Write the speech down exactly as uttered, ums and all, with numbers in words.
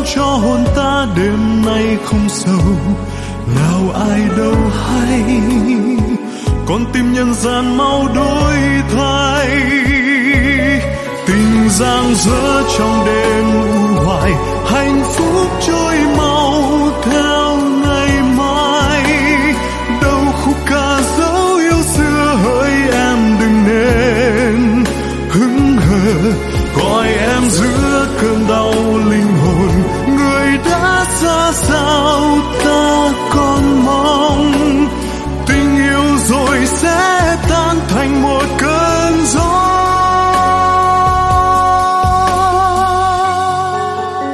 cho hồn ta đêm nay không sầu, nào ai đâu hay con tim nhân gian mau đổi thay. Tình giang dở trong đêm u hoài, hạnh phúc trôi mau